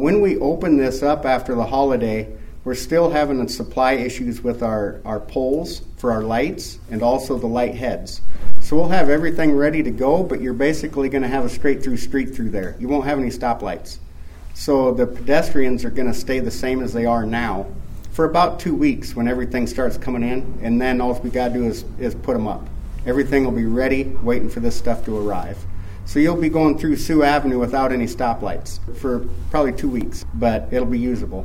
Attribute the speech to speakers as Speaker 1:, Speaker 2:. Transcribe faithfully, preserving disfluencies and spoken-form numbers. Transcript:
Speaker 1: when we open this up after the holiday, we're still having supply issues with our, our poles for our lights and also the light heads. So we'll have everything ready to go, but you're basically going to have a straight-through street through there. You won't have any stoplights. So the pedestrians are going to stay the same as they are now for about two weeks when everything starts coming in, and then all we got to do is, is put them up. Everything will be ready, waiting for this stuff to arrive. So you'll be going through Sioux Avenue without any stoplights for probably two weeks, but it'll be usable.